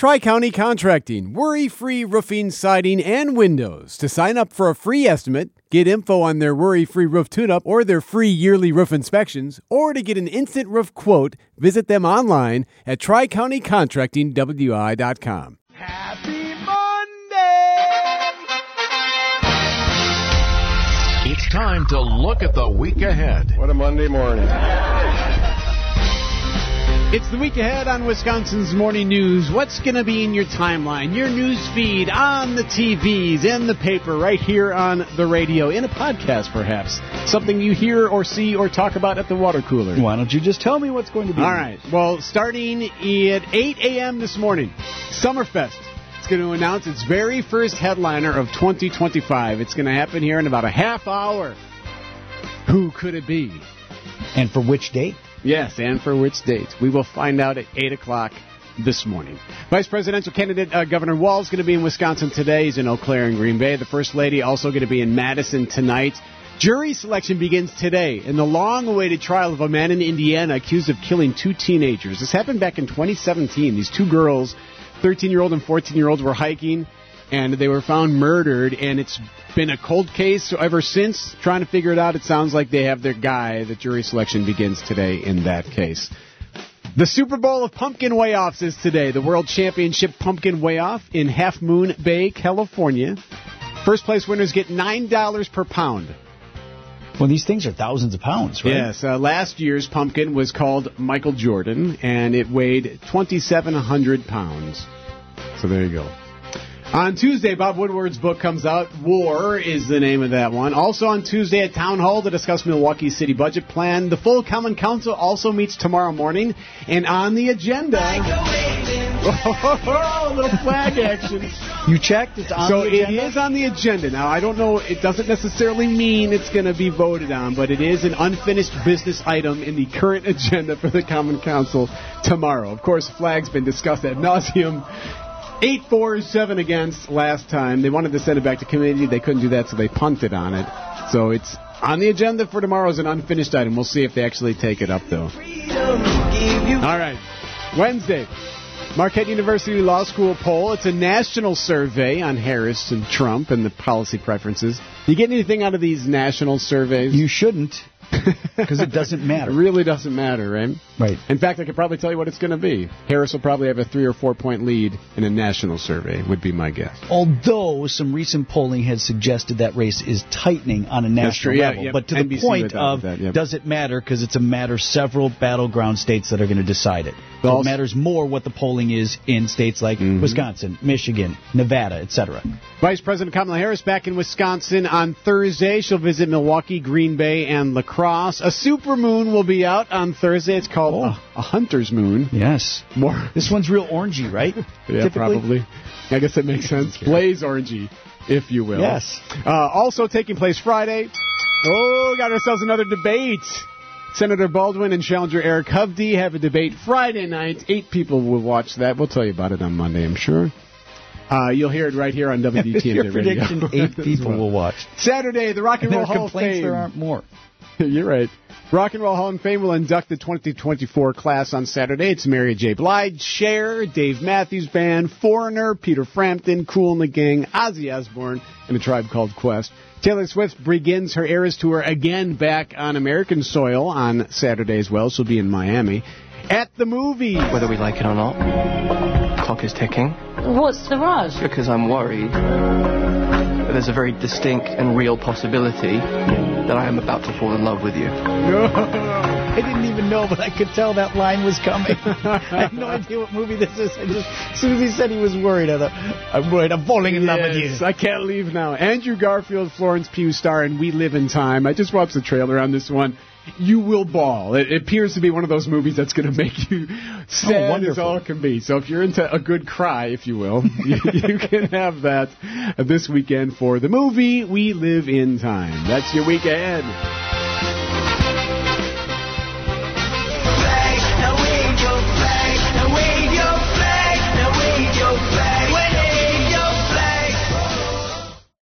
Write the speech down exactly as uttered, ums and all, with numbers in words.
Tri-County Contracting, worry-free roofing, siding, and windows. To sign up for a free estimate, get info on their worry-free roof tune-up or their free yearly roof inspections, or to get an instant roof quote, visit them online at tri county contracting w i dot com. Happy Monday! It's time to look at the week ahead. What a Monday morning. It's the week ahead on Wisconsin's Morning News. What's going to be in your timeline, your news feed, on the T Vs, in the paper, right here on the radio, in a podcast perhaps. Something you hear or see or talk about at the water cooler. Why don't you just tell me what's going to be? All right. Well, starting at eight a.m. this morning, Summerfest. It's going to announce its very first headliner of twenty twenty-five. It's going to happen here in about a half hour. Who could it be? And for which date? Yes, and for which date? We will find out at eight o'clock this morning. Vice presidential candidate uh, Governor Walz is going to be in Wisconsin today. He's in Eau Claire and Green Bay. The First Lady also going to be in Madison tonight. Jury selection begins today in the long-awaited trial of a man in Indiana accused of killing two teenagers. This happened back in twenty seventeen. These two girls, thirteen-year-old and fourteen-year-old, were hiking, and they were found murdered, and it's been a cold case ever since. Trying to figure it out. It sounds like they have their guy. The jury selection begins today in that case. The Super Bowl of Pumpkin Weigh-Offs is today. The World Championship Pumpkin Weigh-Off in Half Moon Bay, California. First place winners get nine dollars per pound. Well, these things are thousands of pounds, right? Yes. Uh, last year's pumpkin was called Michael Jordan, and it weighed twenty-seven hundred pounds. So there you go. On Tuesday, Bob Woodward's book comes out. War is the name of that one. Also on Tuesday at Town Hall to discuss Milwaukee's city budget plan. The full Common Council also meets tomorrow morning. And on the agenda... Oh, a little flag action. You checked? It's on so the agenda? It is on the agenda. Now, I don't know. It doesn't necessarily mean it's going to be voted on, but it is an unfinished business item in the current agenda for the Common Council tomorrow. Of course, the flag's been discussed ad nauseum. Eight four, seven against last time. They wanted to send it back to committee. They couldn't do that, so they punted on it. So it's on the agenda for tomorrow as an unfinished item. We'll see if they actually take it up, though. All right. Wednesday, Marquette University Law School poll. It's a national survey on Harris and Trump and the policy preferences. Do you get anything out of these national surveys? You shouldn't, because it doesn't matter. It really doesn't matter, right? Right. In fact, I could probably tell you what it's going to be. Harris will probably have a three or four point lead in a national survey, would be my guess. Although some recent polling has suggested that race is tightening on a national yeah, level. yeah. But to N B C the point of, that, yep. does it matter? Because it's a matter several battleground states that are going to decide it. So Also, it matters more what the polling is in states like mm-hmm. Wisconsin, Michigan, Nevada, et cetera. Vice President Kamala Harris back in Wisconsin on Thursday. She'll visit Milwaukee, Green Bay, and La Crosse. A supermoon will be out on Thursday. It's called oh. a, a hunter's moon. Yes. More. This one's real orangey, right? Yeah, typically? Probably. I guess that makes sense. Blaze orangey, if you will. Yes. Uh, also taking place Friday. Oh, got ourselves another debate. Senator Baldwin and challenger Eric Hovde have a debate Friday night. Eight people will watch that. We'll tell you about it on Monday, I'm sure. Uh, you'll hear it right here on W D T M J Your prediction, Radio. eight people well. will watch. Saturday, the Rock and Roll Hall of Fame. There aren't more. You're right. Rock and Roll Hall of Fame will induct the twenty twenty-four class on Saturday. It's Mary J. Blige, Cher, Dave Matthews Band, Foreigner, Peter Frampton, Kool and the Gang, Ozzy Osbourne, and A Tribe Called Quest. Taylor Swift begins her Eras Tour again back on American soil on Saturday as well. She'll be in Miami. At the movies. Whether we like it or not, the clock is ticking. What's the rush? Because I'm worried that there's a very distinct and real possibility that I am about to fall in love with you. No. I didn't even know, but I could tell that line was coming. I have no idea what movie this is. I just, as soon as he said he was worried, I thought, I'm worried, I'm falling in yes, love with you. I can't leave now. Andrew Garfield, Florence Pugh star in We Live in Time. I just watched the trailer on this one. You will bawl. It appears to be one of those movies that's going to make you sad oh, as all can be. So if you're into a good cry, if you will, you, you can have that this weekend for the movie We Live in Time. That's your week ahead.